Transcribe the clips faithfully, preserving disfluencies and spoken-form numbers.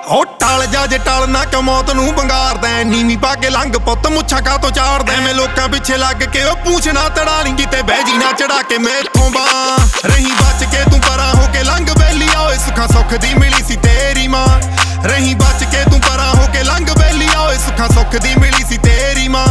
ਉਹ ਟਲ ਜਾ ਜੇ ਟਲ ਨਾ ਕਿ ਮੌਤ ਨੂੰ ਬੰਗਾਰਦਾ ਨੀਵੀਂ ਪਾ ਕੇ ਲੰਘ ਪੁੱਤ ਮੁੱਛਾਂ ਕਾ ਤੋਂ ਚਾੜਦਾ ਐਵੇਂ ਲੋਕਾਂ ਪਿੱਛੇ ਲੱਗ ਕੇ ਉਹ ਪੂਛ ਨਾ ਤੜਾ ਲਈ ਕਿਤੇ ਬਹਿ ਜੀ ਨਾ ਚੜਾ ਕੇ ਮੇਥੋਂ ਬਾਂ ਰਹੀ ਬਚ ਕੇ ਤੂੰ ਪਰਾਂ ਹੋ ਕੇ ਲੰਘ ਬੈਲੀ ਓਏ ਸੁੱਖਾਂ ਸੁੱਖ ਦੀ ਮਿਲੀ ਸੀ ਤੇਰੀ ਮਾਂ ਰਹੀ ਬਚ ਕੇ ਤੂੰ ਪਰਾਂ ਹੋ ਕੇ ਲੰਘ ਬੈਲੀ ਓਏ ਸੁੱਖਾਂ ਸੁੱਖ ਦੀ ਮਿਲੀ ਸੀ ਤੇਰੀ ਮਾਂ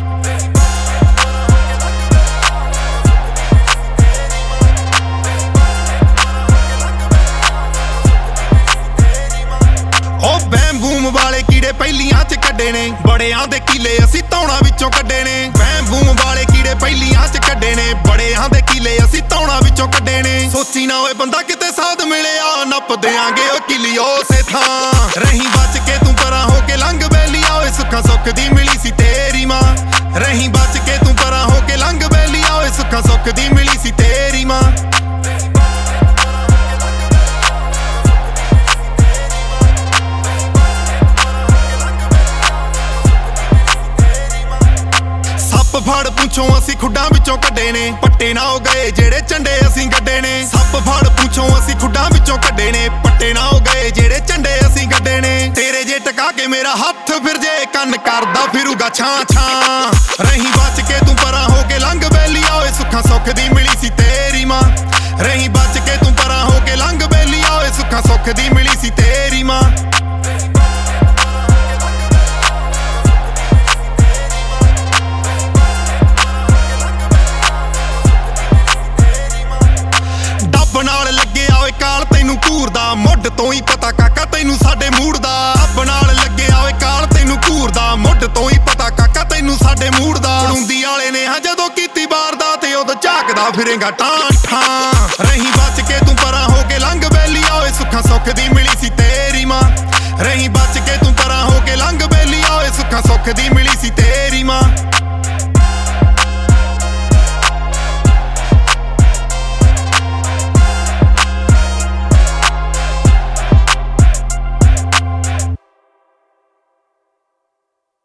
ਉਹ ਬੈਮ ਬੂਮ ਵਾਲੇ ਕੀੜੇ ਪਹਿਲੀਆਂ ਚ ਕੱਢੇ ਨੇ ਬੜਿਆਂ ਦੇ ਕੀਲੇ ਅਸੀਂ ਧੌਣਾ ਵਿੱਚੋਂ ਕੱਢੇ ਨੇ ਬੈਮ ਬੂਮ ਵਾਲੇ ਕੀੜੇ ਪਹਿਲੀਆਂ ਚ ਕੱਢੇ ਨੇ ਬੜਿਆਂ ਦੇ ਕੀਲੇ ਅਸੀਂ ਧੌਣਾ ਵਿੱਚੋਂ ਕੱਢੇ ਨੇ ਸੋਚੀ ਨਾ ਓਏ ਬੰਦਾ ਕਿਤੇ ਸਾਧ ਮਿਲਿਆ ਨੱਪ ਦਿਆਂਗੇ ਉਹ ਕਿਲੀ ਉਸੇ ਥਾਂ ਰਹੀ ਬਚ ਕੇ ਤੂੰ ਪਰਾਂ ਹੋ ਕੇ ਲੰਘ ਬੈਲੀ ਓਏ ਸੁੱਖਾਂ ਸੁੱਖ ਦੀ ਮਿਲੀ ਸੀ ਤੇਰੀ ਮਾਂ ਰਹੀ ਬਚ ਕੇ ਤੂੰ ਪਰਾਂ ਹੋ ਕੇ ਲੰਘ ਬੈਲੀ ਓਏ ਸੁੱਖਾਂ ਸੁੱਖ ਦੀ ਮਿਲੀ ਸੀ ਤੇਰੀ ਮਾਂ ਫੜ ਪੁੱਛੋਂ ਅਸੀਂ ਖੁੱਡਾਂ ਵਿੱਚੋਂ ਕੱਢੇ ਨੇ ਪੱਟੇ ਨਾ ਹੋ ਗਏ ਜਿਹੜੇ ਝੰਡੇ ਅਸੀਂ ਗੱਡੇ ਨੇ ਸੱਪ ਫੜ ਪੁੱਛੋਂ ਅਸੀਂ ਖੁੱਡਾਂ ਵਿੱਚੋਂ ਕੱਢੇ ਨੇ ਪੱਟੇ ਨਾ ਹੋ ਗਏ ਜਿਹੜੇ ਝੰਡੇ ਅਸੀਂ ਗੱਡੇ ਨੇ ਤੇਰੇ ਜੇ ਟਕਾ ਕੇ ਮੇਰਾ ਹੱਥ ਫਿਰ ਜੇ ਕੰਨ ਕਰਦਾ ਫਿਰੂਗਾ ਛਾਂ ਛਾਂ ਰਹੀ ਬਚ ਕੇ ਤੂੰ ਪਰਾਂ ਹੋ ਕੇ ਲੰਘ ਬੈਲੀ ਓਏ ਸੁੱਖਾਂ ਸੁੱਖ ਦੀ ਮਿਲੀ ਸੀ ਤੇਰੀ ਮਾਂ ਰਹੀ ਬਚ ਕੇ ਤੂੰ ਪਰਾਂ ਹੋ ਕੇ ਲੰਘ ਬੈਲੀ ਓਏ ਸੁੱਖਾਂ ਸੁੱਖ ਦੀ ਮਿਲੀ ਸੀ ਤੇਰੀ ਮਾਂ ਨਾਲ ਲੱਗਿਆ ਓਏ ਕਾਲ ਤੈਨੂੰ ਘੂਰਦਾ ਮੁੱਢ ਤੋਂ ਹੀ ਪਤਾ ਕਾਕਾ ਤੈਨੂੰ ਸਾਡੇ ਮੂਡ ਦਾ ਅੱਬ ਨਾਲ ਲੱਗਿਆ ਓਏ ਕਾਲ ਤੈਨੂੰ ਘੂਰਦਾ ਮੁੱਢ ਤੋਂ ਹੀ ਪਤਾ ਕਾਕਾ ਤੈਨੂੰ ਸਾਡੇ ਮੂਡ ਦਾ ਪੜੂੰਦੀ ਵਾਲੇ ਨੇ ਹਾਂ ਜਦੋਂ ਕੀਤੀ ਵਾਰਦਾਤ ਤੇ ਉਦੋਂ ਝਾਕਦਾ ਫਿਰੇਗਾ ਟਾਂ ਠਾਂ ਰਹੀ ਬਚ ਕੇ ਤੂੰ ਪਰਾਂ ਹੋ ਕੇ ਲੰਘ ਬੈਲੀ ਓਏ ਸੁੱਖਾਂ ਸੁੱਖ ਦੀ ਮਿਲੀ ਸੀ ਤੇਰੀ ਮਾਂ ਰਹੀ ਬਚ ਕੇ ਤੂੰ ਪਰਾਂ ਹੋ ਕੇ ਲੰਘ ਬੈਲੀ ਓਏ ਸੁੱਖਾਂ ਸੁੱਖ ਦੀ ਮਿਲੀ ਸੀ ਤੇਰੀ ਮਾਂ